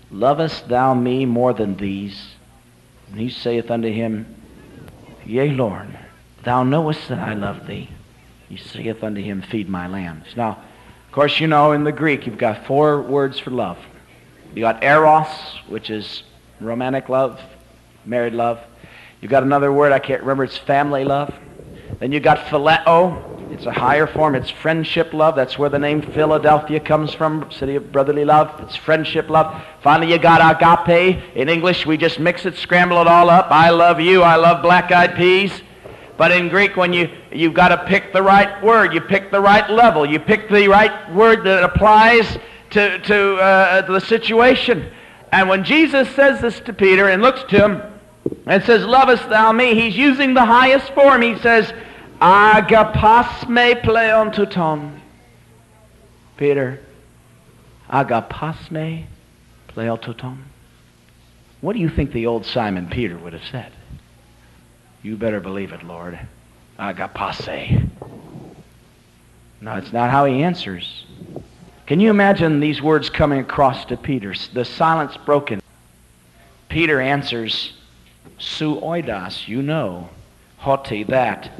Lovest thou me more than these? And he saith unto him, Yea, Lord, thou knowest that I love thee. He saith unto him, Feed my lambs. Now, of course, you know in the Greek you've got 4 words for love. You got eros, which is romantic love, married love. You've got another word, I can't remember, it's family love. Then you got phileo. It's a higher form. It's friendship love. That's where the name Philadelphia comes from, city of brotherly love. It's friendship love. Finally, you got agape. In English, we just mix it, scramble it all up. I love you. I love black-eyed peas. But in Greek, when you've got to pick the right word, you pick the right level, you pick the right word that applies to the situation. And when Jesus says this to Peter and looks to him and says, Lovest thou me? He's using the highest form. He says, Agapas me pleon touton. Peter, agapas me pleon touton. What do you think the old Simon Peter would have said? You better believe it, Lord. Agapase. No, it's not how he answers. Can you imagine these words coming across to Peter? The silence broken. Peter answers, Su oidas, you know, hoti, that,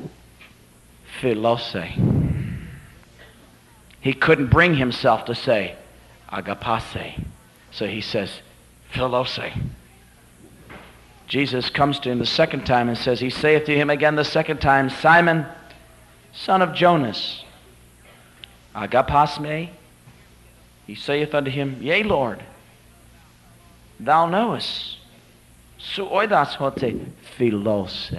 philose. He couldn't bring himself to say, agapase. So he says, philose. Jesus comes to him the second time and says, He saith to him again the second time, Simon, son of Jonas, agapas me? He saith unto him, Yea, Lord, thou knowest. Su oidas hote philose.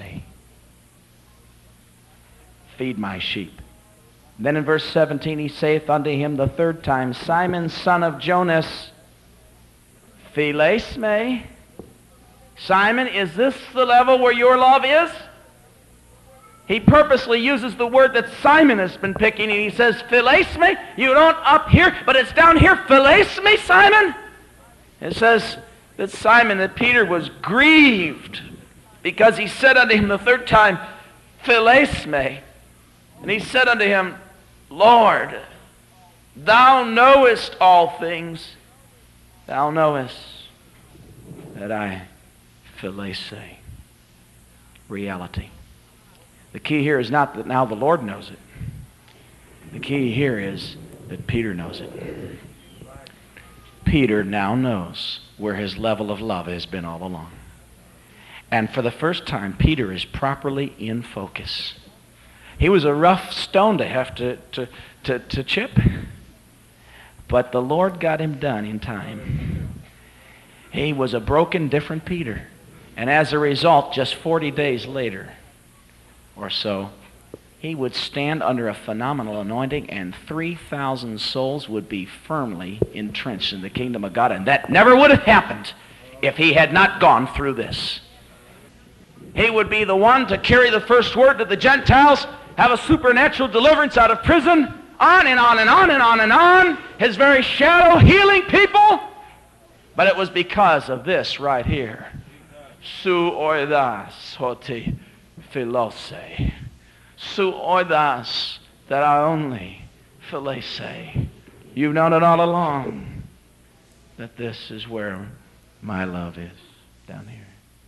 Feed my sheep. Then in verse 17 he saith unto him the third time, Simon, son of Jonas, philes me? Simon, is this the level where your love is? He purposely uses the word that Simon has been picking, and he says, philes me? You don't up here, but it's down here, philes me, Simon? It says that Simon, that Peter was grieved because he said unto him the third time, philes me. And he said unto him, Lord, thou knowest all things. Thou knowest that I philase. Reality. The key here is not that now the Lord knows it. The key here is that Peter knows it. Peter now knows where his level of love has been all along. And for the first time, Peter is properly in focus. He was a rough stone to have to chip. But the Lord got him done in time. He was a broken, different Peter. And as a result, just 40 days later or so, he would stand under a phenomenal anointing and 3,000 souls would be firmly entrenched in the kingdom of God. And that never would have happened if he had not gone through this. He would be the one to carry the first word to the Gentiles, have a supernatural deliverance out of prison, on and on and on and on and on, his very shadow healing people. But it was because of this right here. Su oidas hoti philose. Su oidas, that I only philase. You've known it all along that this is where my love is, down here.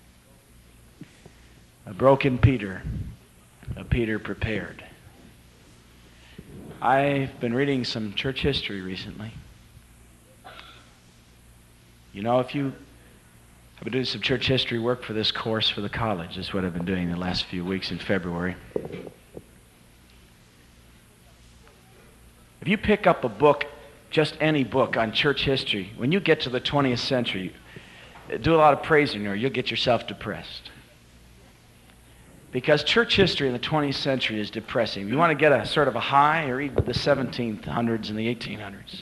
A broken Peter, a Peter prepared. I've been reading some church history recently. You know, I've been doing some church history work for this course for the college. That's what I've been doing the last few weeks in February. If you pick up a book, just any book on church history, when you get to the 20th century, do a lot of praising or you'll get yourself depressed. Because church history in the 20th century is depressing. You want to get a sort of a high, or read the 1700s and the 1800s.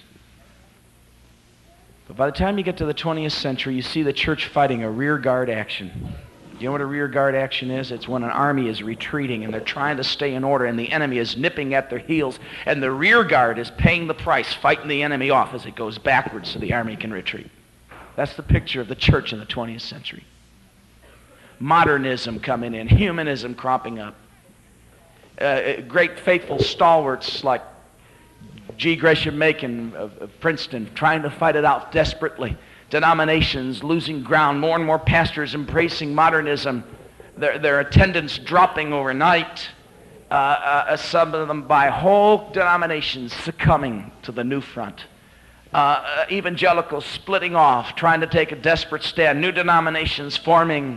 But by the time you get to the 20th century, you see the church fighting a rear guard action. You know what a rear guard action is? It's when an army is retreating and they're trying to stay in order and the enemy is nipping at their heels and the rear guard is paying the price, fighting the enemy off as it goes backwards so the army can retreat. That's the picture of the church in the 20th century. Modernism coming in, humanism cropping up. Great faithful stalwarts like G. Gresham Machen of Princeton trying to fight it out desperately Denominations losing ground, more and more pastors embracing modernism, their attendance dropping overnight, some of them by whole denominations succumbing to the new front. Evangelicals splitting off, trying to take a desperate stand, new denominations forming,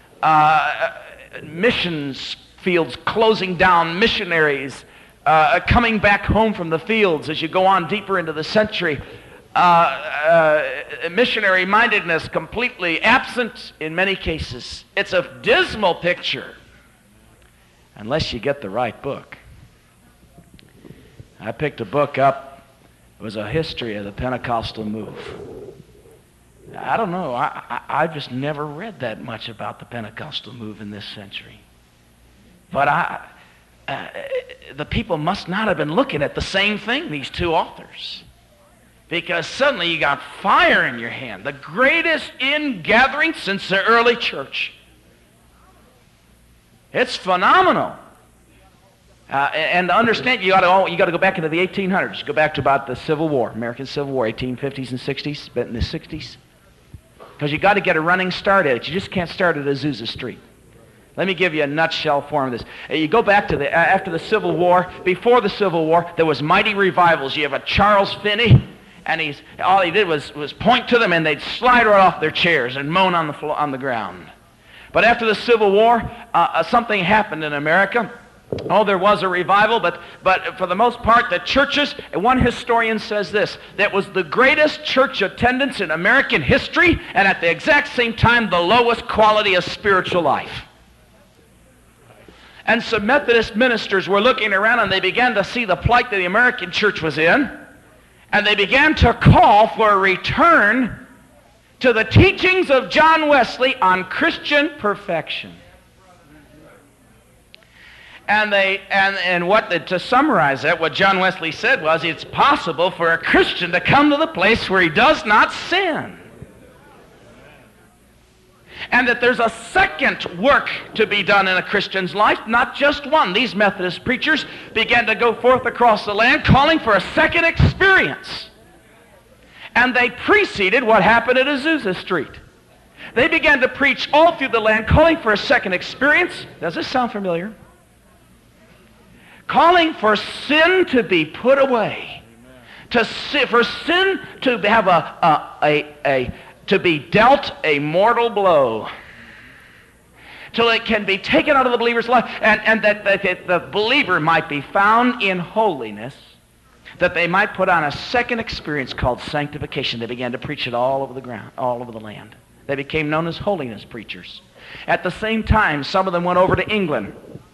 missions fields closing down, missionaries coming back home from the fields as you go on deeper into the century. Missionary mindedness completely absent in many cases. It's a dismal picture unless you get the right book. I picked a book up. It was a history of the Pentecostal move. I don't know. I just never read that much about the Pentecostal move in this century. But the people must not have been looking at the same thing, these two authors. Because suddenly you got fire in your hand, the greatest ingathering since the early church. It's phenomenal. And to understand, you got to go back into the 1800s. Go back to about the Civil War, American Civil War, 1850s and 60s, but in the 60s. Because you got to get a running start at it. You just can't start at Azusa Street. Let me give you a nutshell form of this. You go back to after the Civil War. Before the Civil War, there was mighty revivals. You have a Charles Finney, and all he did was point to them, and they'd slide right off their chairs and moan on the ground. But after the Civil War, something happened in America. Oh, there was a revival, but for the most part, the churches, one historian says this, that was the greatest church attendance in American history, and at the exact same time, the lowest quality of spiritual life. And some Methodist ministers were looking around, and they began to see the plight that the American church was in, and they began to call for a return to the teachings of John Wesley on Christian perfection. And to summarize that, what John Wesley said was, it's possible for a Christian to come to the place where he does not sin. And that there's a second work to be done in a Christian's life, not just one. These Methodist preachers began to go forth across the land calling for a second experience. And they preceded what happened at Azusa Street. They began to preach all through the land calling for a second experience. Does this sound familiar? Calling for sin to be put away. For sin to have to be dealt a mortal blow, till it can be taken out of the believer's life, and that the believer might be found in holiness, that they might put on a second experience called sanctification. They began to preach it all over the ground, all over the land. They became known as holiness preachers. At the same time, some of them went over to England.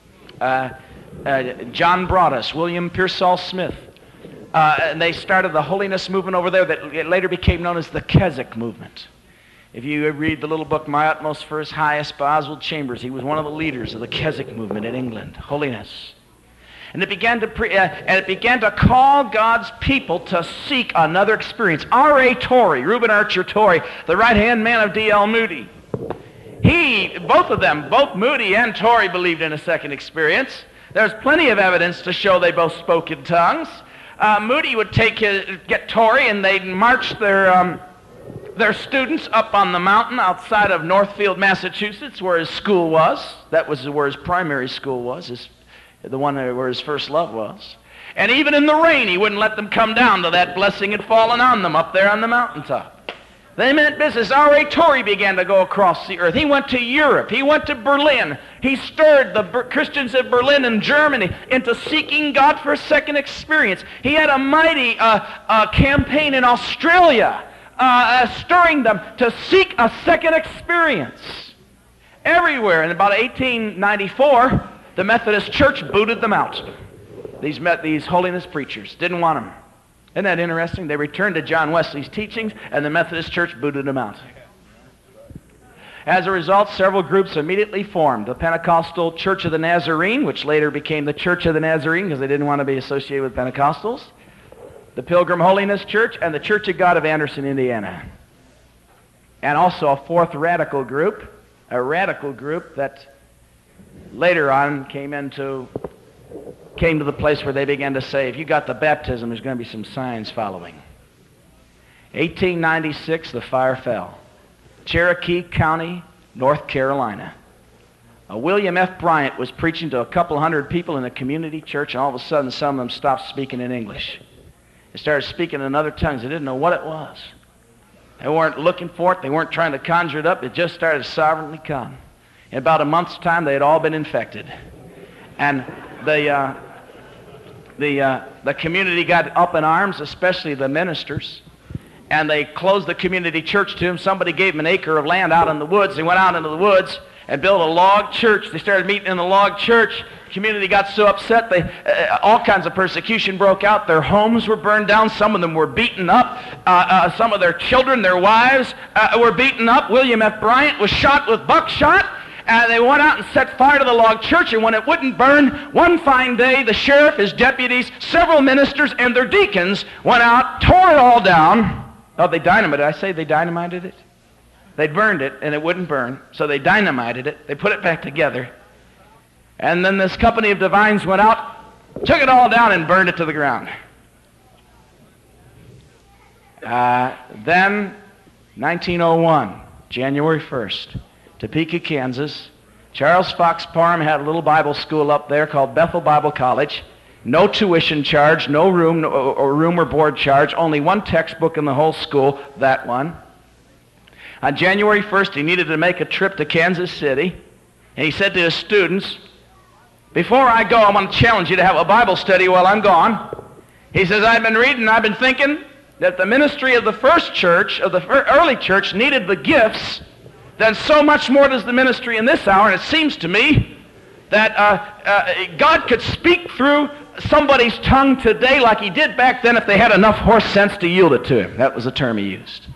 John Broadus, William Pearsall Smith, and they started the holiness movement over there that later became known as the Keswick movement. If you read the little book, My Utmost for His Highest by Oswald Chambers, he was one of the leaders of the Keswick movement in England, holiness. And it began to call God's people to seek another experience. R.A. Torrey, Reuben Archer Torrey, the right-hand man of D.L. Moody. Both of them, both Moody and Torrey, believed in a second experience. There's plenty of evidence to show they both spoke in tongues. Moody would get Torrey, and they'd march their students up on the mountain outside of Northfield, Massachusetts, where his school was. That was where his primary school was, the one where his first love was. And even in the rain, he wouldn't let them come down till that blessing had fallen on them up there on the mountaintop. They meant business. R.A. Torrey began to go across the earth. He went to Europe. He went to Berlin. He stirred the Christians of Berlin and Germany into seeking God for a second experience. He had a mighty campaign in Australia, stirring them to seek a second experience. Everywhere. In about 1894, the Methodist Church booted them out. These holiness preachers didn't want them. Isn't that interesting? They returned to John Wesley's teachings, and the Methodist Church booted them out. As a result, several groups immediately formed. The Pentecostal Church of the Nazarene, which later became the Church of the Nazarene because they didn't want to be associated with Pentecostals. The Pilgrim Holiness Church, and the Church of God of Anderson, Indiana. And also a fourth radical group that later on came to the place where they began to say, if you got the baptism, there's going to be some signs following. 1896, the fire fell. Cherokee County, North Carolina. William F. Bryant was preaching to a couple hundred people in a community church, and all of a sudden some of them stopped speaking in English. They started speaking in other tongues. They didn't know what it was. They weren't looking for it. They weren't trying to conjure it up. It just started to sovereignly come. In about a month's time, they had all been infected. And the community got up in arms, especially the ministers, and they closed the community church to them. Somebody gave them an acre of land out in the woods. They went out into the woods and built a log church. They started meeting in the log church. The community got so upset, all kinds of persecution broke out. Their homes were burned down. Some of them were beaten up. Some of their children, their wives, were beaten up. William F. Bryant was shot with buckshot. And they went out and set fire to the log church, and when it wouldn't burn, one fine day, the sheriff, his deputies, several ministers, and their deacons went out, tore it all down. Oh, they dynamited it. I say they dynamited it. They burned it, and it wouldn't burn, so they dynamited it. They put it back together. And then this company of divines went out, took it all down, and burned it to the ground. Then, 1901, January 1st, Topeka, Kansas. Charles Fox Parham had a little Bible school up there called Bethel Bible College. No tuition charge, no room or board charge, only one textbook in the whole school, that one. On January 1st, he needed to make a trip to Kansas City, and he said to his students, "Before I go, I want to challenge you to have a Bible study while I'm gone." He says, "I've been reading, I've been thinking that the ministry of the first church, of the early church, needed the gifts. Then so much more does the ministry in this hour, and it seems to me that God could speak through somebody's tongue today like he did back then if they had enough horse sense to yield it to him." That was the term he used.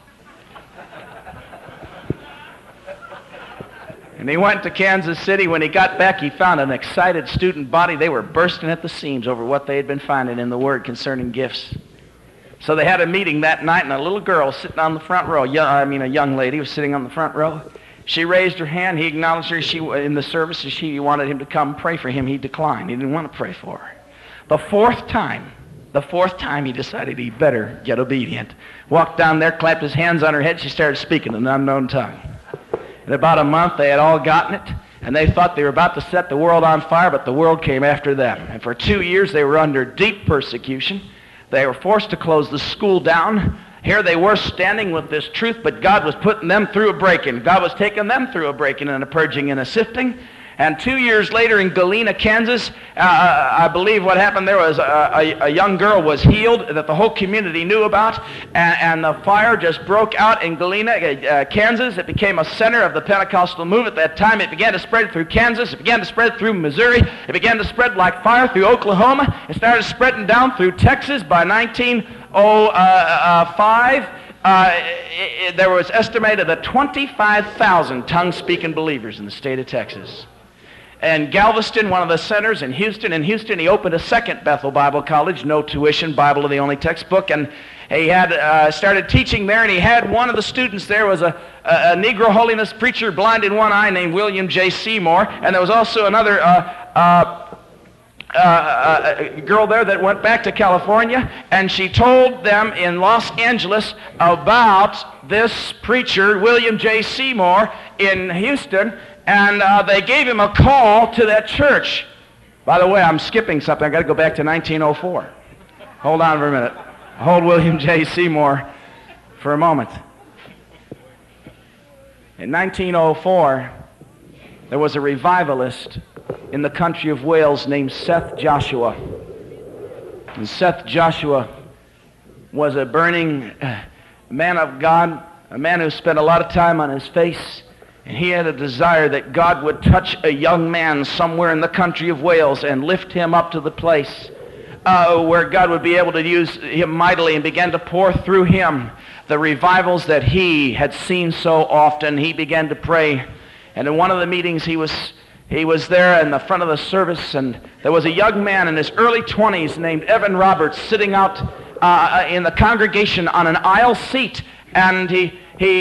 And he went to Kansas City. When he got back, he found an excited student body. They were bursting at the seams over what they had been finding in the Word concerning gifts. So they had a meeting that night, and a little girl was sitting on the front row. A young lady was sitting on the front row. She raised her hand. He acknowledged her in the service. She wanted him to come pray for him. He declined. He didn't want to pray for her. The fourth time he decided he better get obedient. Walked down there, clapped his hands on her head. She started speaking in an unknown tongue. In about a month, they had all gotten it, and they thought they were about to set the world on fire, but the world came after them. And for 2 years, they were under deep persecution. They were forced to close the school down. Here they were standing with this truth, but God was putting them through a break-in. God was taking them through a break-in and a purging and a sifting. And 2 years later in Galena, Kansas, I believe what happened there was a young girl was healed that the whole community knew about, and the fire just broke out in Galena, Kansas. It became a center of the Pentecostal movement. At that time, it began to spread through Kansas. It began to spread through Missouri. It began to spread like fire through Oklahoma. It started spreading down through Texas. By 1905, there was estimated that 25,000 tongue-speaking believers in the state of Texas. And Galveston, one of the centers, in Houston, he opened a second Bethel Bible College, no tuition, Bible of the only textbook, and he had started teaching there, and he had one of the students there was a Negro holiness preacher, blind in one eye, named William J. Seymour, and there was also another girl there that went back to California, and she told them in Los Angeles about this preacher, William J. Seymour, in Houston, and they gave him a call to that church. By the way, I'm skipping something. I've got to go back to 1904. Hold on for a minute. Hold William J. Seymour for a moment. In 1904, there was a revivalist in the country of Wales named Seth Joshua. And Seth Joshua was a burning man of God, a man who spent a lot of time on his face. And he had a desire that God would touch a young man somewhere in the country of Wales and lift him up to the place where God would be able to use him mightily, and began to pour through him the revivals that he had seen so often. He began to pray. And in one of the meetings, he was there in the front of the service, and there was a young man in his early 20s named Evan Roberts sitting out in the congregation on an aisle seat, and he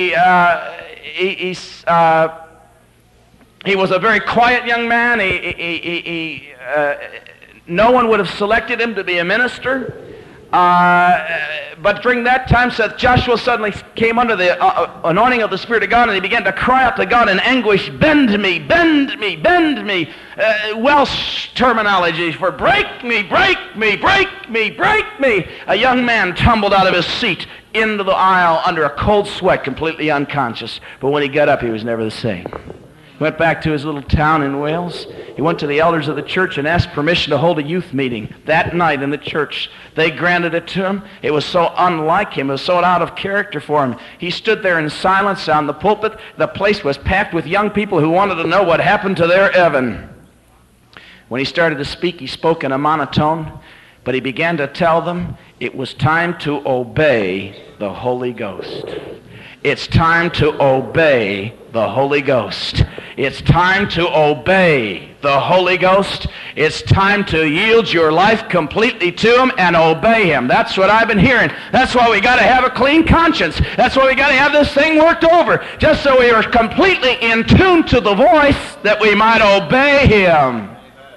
was a very quiet young man. No one would have selected him to be a minister. But during that time, saith Joshua suddenly came under the anointing of the Spirit of God, and he began to cry out to God in anguish, bend me, bend me, bend me. Welsh terminology for break me, break me, break me, break me. A young man tumbled out of his seat into the aisle under a cold sweat, completely unconscious. But when he got up, he was never the same. He went back to his little town in Wales. He went to the elders of the church and asked permission to hold a youth meeting that night in the church. They granted it to him. It was so unlike him. It was so out of character for him. He stood there in silence on the pulpit. The place was packed with young people who wanted to know what happened to their Evan. When he started to speak, he spoke in a monotone, but he began to tell them it was time to obey the Holy Ghost. It's time to obey the Holy Ghost. It's time to obey the Holy Ghost. It's time to yield your life completely to Him and obey Him. That's what I've been hearing. That's why we got to have a clean conscience. That's why we got to have this thing worked over, just so we are completely in tune to the voice that we might obey Him.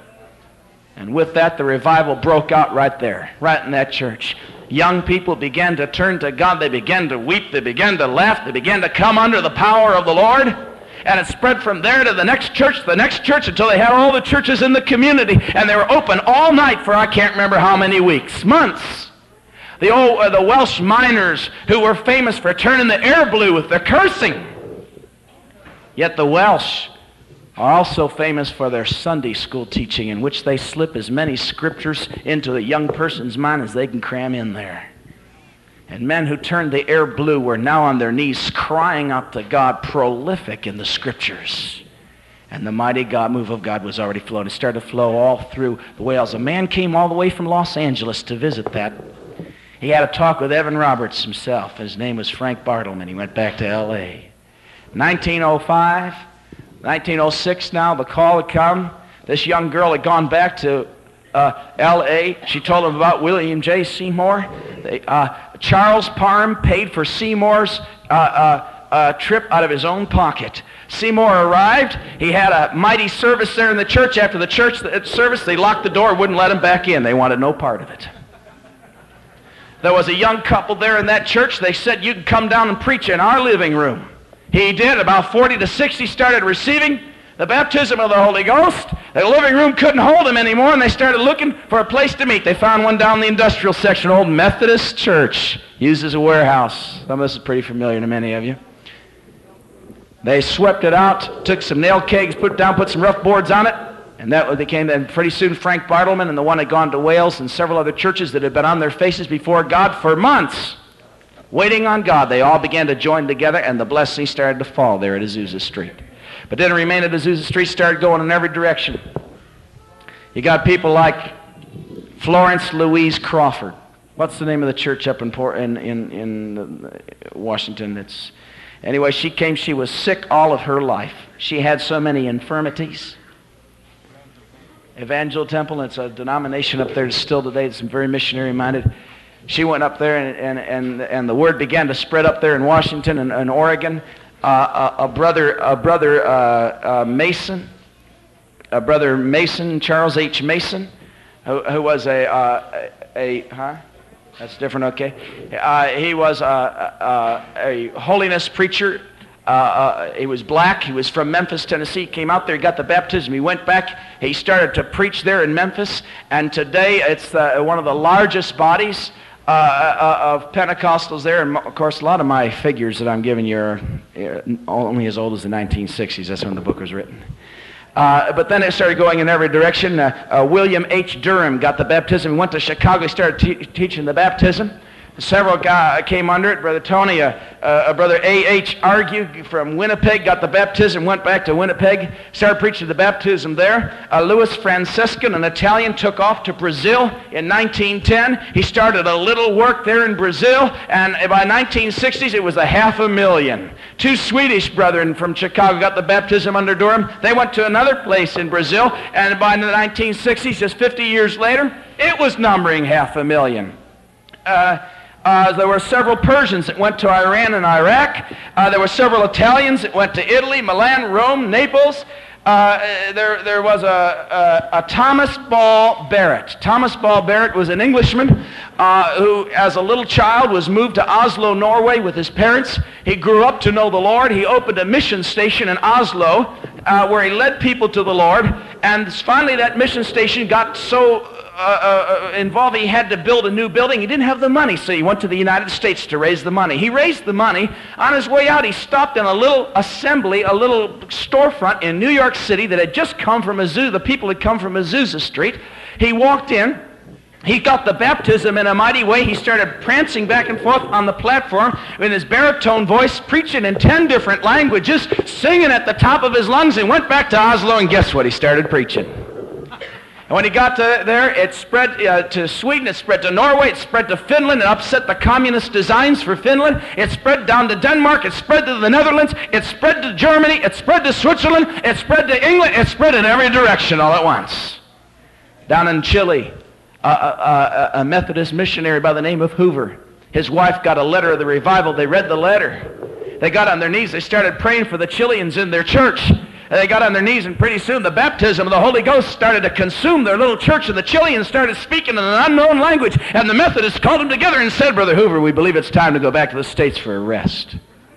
And with that, the revival broke out right there, right in that church. Young people began to turn to God. They began to weep. They began to laugh. They began to come under the power of the Lord. And it spread from there to the next church, until they had all the churches in the community. And they were open all night for I can't remember how many weeks, months. The Welsh miners who were famous for turning the air blue with their cursing. Yet the Welsh are also famous for their Sunday school teaching, in which they slip as many scriptures into the young person's mind as they can cram in there. And men who turned the air blue were now on their knees crying out to God, prolific in the scriptures. And the mighty move of God was already flowing. It started to flow all through the Wales. A man came all the way from Los Angeles to visit that. He had a talk with Evan Roberts himself. His name was Frank Bartleman. He went back to L.A. 1905, 1906 now, the call had come. This young girl had gone back to L.A. She told him about William J. Seymour. Charles Parham paid for Seymour's trip out of his own pocket. Seymour arrived. He had a mighty service there in the church. After the church service, they locked the door, wouldn't let him back in. They wanted no part of it. There was a young couple there in that church. They said, you can come down and preach in our living room. He did. About 40 to 60 started receiving the baptism of the Holy Ghost. The living room couldn't hold them anymore, and they started looking for a place to meet. They found one down in the industrial section, Old Methodist Church, used as a warehouse. Some of this is pretty familiar to many of you. They swept it out, took some nail kegs, put some rough boards on it, and that became, then pretty soon Frank Bartleman and the one had gone to Wales and several other churches that had been on their faces before God for months, waiting on God. They all began to join together, and the blessing started to fall there at Azusa Street. But didn't remain at Azusa Street, started going in every direction. You got people like Florence Louise Crawford. What's the name of the church up in Washington? Anyway, she came. She was sick all of her life. She had so many infirmities. Evangel Temple, it's a denomination up there still today. It's very missionary-minded. She went up there, and the word began to spread up there in Washington and Oregon. A brother Mason, Charles H. Mason, who was that's different, okay. He was a holiness preacher. He was black. He was from Memphis, Tennessee. He came out there, he got the baptism. He went back. He started to preach there in Memphis. And today it's one of the largest bodies of Pentecostals there. And of course, a lot of my figures that I'm giving you are only as old as the 1960s. That's when the book was written. But then it started going in every direction. William H. Durham got the baptism. He went to Chicago. He started teaching the baptism. Several guys came under it. Brother Tony, Brother A.H. Argue from Winnipeg, got the baptism, went back to Winnipeg, started preaching the baptism there. Louis Franciscan, an Italian, took off to Brazil in 1910. He started a little work there in Brazil, and by 1960s it was 500,000. Two Swedish brethren from Chicago got the baptism under Durham. They went to another place in Brazil, and by the 1960s, just 50 years later, it was numbering 500,000. There were several Persians that went to Iran and Iraq. There were several Italians that went to Italy, Milan, Rome, Naples. There was a Thomas Ball Barrett. Thomas Ball Barrett was an Englishman who, as a little child, was moved to Oslo, Norway with his parents. He grew up to know the Lord. He opened a mission station in Oslo where he led people to the Lord. And finally that mission station got so involved he had to build a new building. He didn't have the money, so he went to the United States to raise the money. He raised the money. On his way out, he stopped in a little assembly, a little storefront in New York City that had just come from Azusa. The people had come from Azusa Street. He walked in. He got the baptism in a mighty way. He started prancing back and forth on the platform with his baritone voice, preaching in 10 different languages, singing at the top of his lungs, and went back to Oslo, and guess what? He started preaching. And when he got there, it spread to Sweden, it spread to Norway, it spread to Finland, it upset the communist designs for Finland, it spread down to Denmark, it spread to the Netherlands, it spread to Germany, it spread to Switzerland, it spread to England, it spread in every direction all at once. Down in Chile, a Methodist missionary by the name of Hoover, his wife got a letter of the revival. They read the letter. They got on their knees, they started praying for the Chileans in their church. They got on their knees, and pretty soon the baptism of the Holy Ghost started to consume their little church, and the Chileans started speaking in an unknown language, and the Methodists called them together and said, "Brother Hoover, we believe it's time to go back to the States for a rest."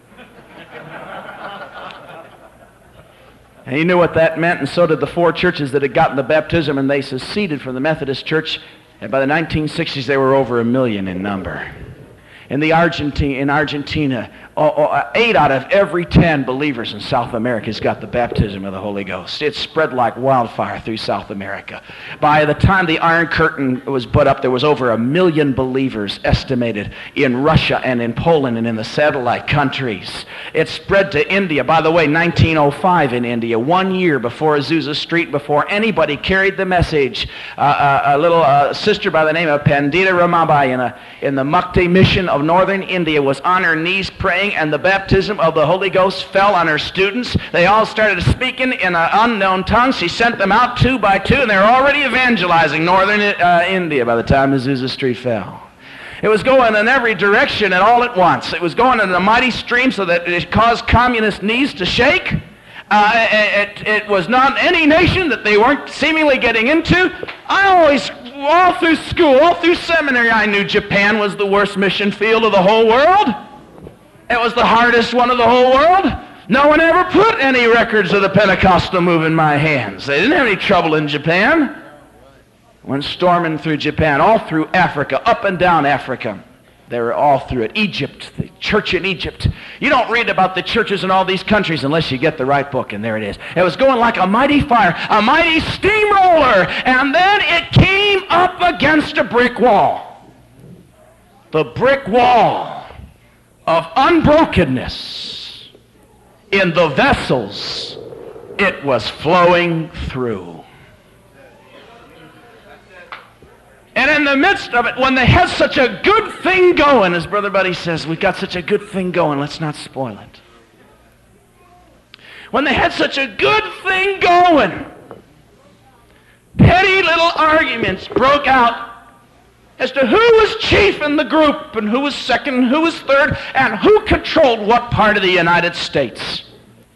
And he knew what that meant, and so did the 4 churches that had gotten the baptism, and they seceded from the Methodist Church, and by the 1960s they were over 1 million in number. In Argentina, 8 out of every 10 believers in South America has got the baptism of the Holy Ghost. It spread like wildfire through South America. By the time the Iron Curtain was put up, there was over 1 million believers estimated in Russia and in Poland and in the satellite countries. It spread to India. By the way, 1905 in India, 1 year before Azusa Street, before anybody carried the message, a little sister by the name of Pandita Ramabai in the Mukti mission of northern India was on her knees praying, and the baptism of the Holy Ghost fell on her students. They all started speaking in an unknown tongue. She sent them out 2 by 2, and they were already evangelizing northern India by the time Azusa Street fell. It was going in every direction and all at once. It was going in a mighty stream so that it caused communist knees to shake. It was not any nation that they weren't seemingly getting into. All through school, all through seminary, I knew Japan was the worst mission field of the whole world. It was the hardest one of the whole world. No one ever put any records of the Pentecostal move in my hands. They didn't have any trouble in Japan. Went storming through Japan, all through Africa, up and down Africa. They were all through it. Egypt, the church in Egypt. You don't read about the churches in all these countries unless you get the right book, and there it is. It was going like a mighty fire, a mighty steamroller, and then it came up against a brick wall. The brick wall of unbrokenness in the vessels it was flowing through. And in the midst of it, when they had such a good thing going, as Brother Buddy says, we've got such a good thing going, let's not spoil it. When they had such a good thing going, petty little arguments broke out as to who was chief in the group, and who was second, and who was third, and who controlled what part of the United States.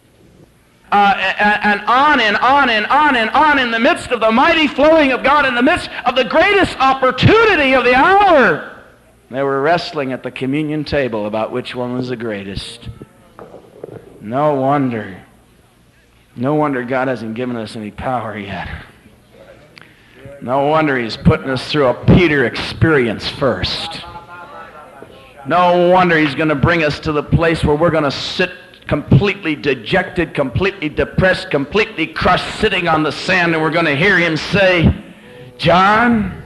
And on and on and on and on, in the midst of the mighty flowing of God, in the midst of the greatest opportunity of the hour. They were wrestling at the communion table about which one was the greatest. No wonder God hasn't given us any power yet. No wonder He's putting us through a Peter experience first. No wonder He's going to bring us to the place where we're going to sit completely dejected, completely depressed, completely crushed, sitting on the sand, and we're going to hear Him say, "John,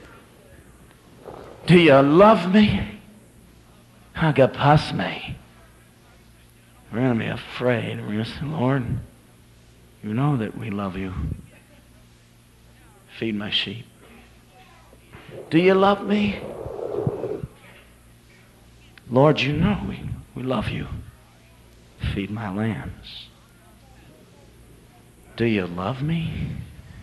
do you love me? Agapas me." We're going to be afraid. We're going to say, "Lord, you know that we love you. Feed my sheep." Do you love me? Lord, you know we love you. Feed my lambs. Do you love me?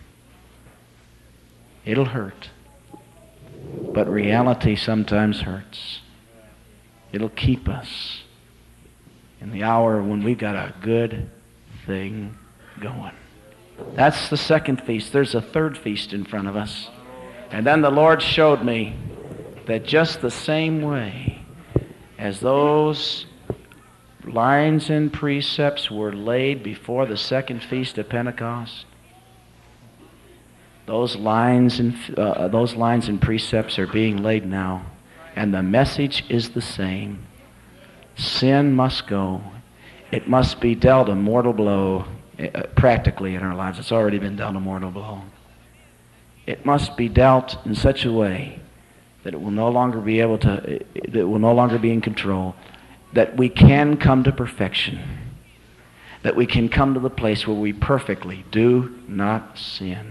It'll hurt. But reality sometimes hurts. It'll keep us in the hour when we've got a good thing going. That's the second feast. There's a third feast in front of us. And then the Lord showed me that just the same way as those lines and precepts were laid before the second feast of Pentecost, those lines and precepts are being laid now, and the message is the same. Sin must go. It must be dealt a mortal blow, practically in our lives. It's already been dealt a mortal blow. It must be dealt in such a way that it will no longer be able to, that it will no longer be in control, that we can come to perfection, that we can come to the place where we perfectly do not sin.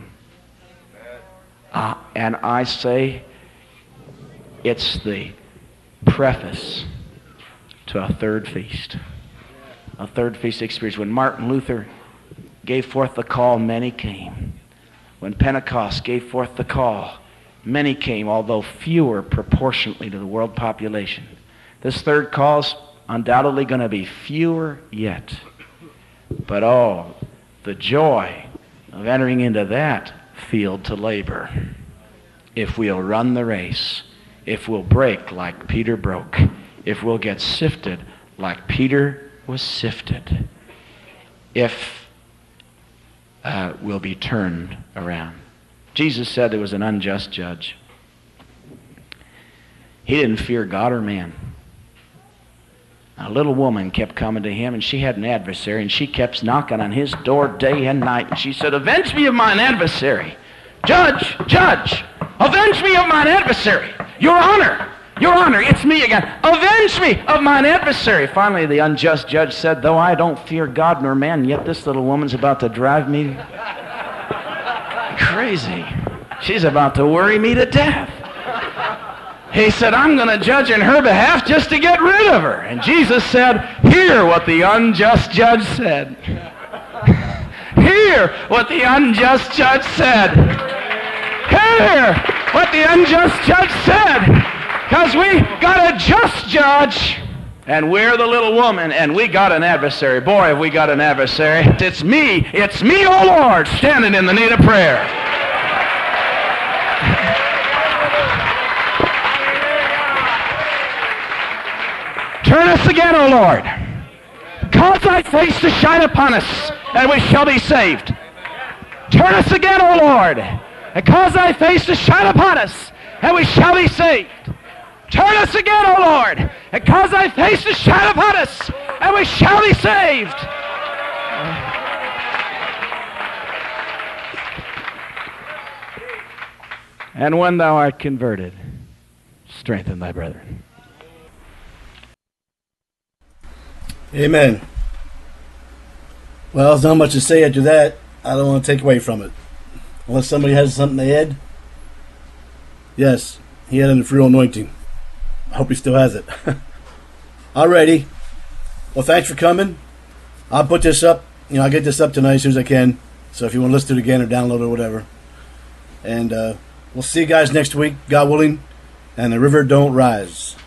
And I say it's the preface to a third feast experience. When Martin Luther gave forth the call, many came. When Pentecost gave forth the call, many came, although fewer proportionately to the world population. This third call's undoubtedly going to be fewer yet. But oh, the joy of entering into that field to labor, if we'll run the race, if we'll break like Peter broke, if we'll get sifted like Peter was sifted, if we'll be turned around. Jesus said there was an unjust judge. He didn't fear God or man. A little woman kept coming to him, and she had an adversary, and she kept knocking on his door day and night. And she said, "Avenge me of mine adversary. Judge, judge, avenge me of mine adversary. Your honor, it's me again. Avenge me of mine adversary." Finally, the unjust judge said, "Though I don't fear God nor man, yet this little woman's about to drive me crazy. She's about to worry me to death." He said, "I'm going to judge in her behalf just to get rid of her." And Jesus said, "Hear what the unjust judge said." Hear what the unjust judge said. Hear what the unjust judge said. Because we got a just judge, and we're the little woman, and we got an adversary. Boy, have we got an adversary. It's me, oh Lord, standing in the need of prayer. Turn us again, O Lord. Cause thy face to shine upon us, and we shall be saved. Turn us again, O Lord, and cause thy face to shine upon us, and we shall be saved. Turn us again, O Lord, and cause thy face to shine upon us, and we shall be saved. And when thou art converted, strengthen thy brethren. Amen. Well, there's not much to say after that. I don't want to take away from it. Unless somebody has something to add. Yes, he had a free anointing. I hope he still has it. Alrighty. Well, thanks for coming. I'll put this up. I'll get this up tonight as soon as I can. So if you want to listen to it again or download it or whatever. And we'll see you guys next week, God willing. And the river don't rise.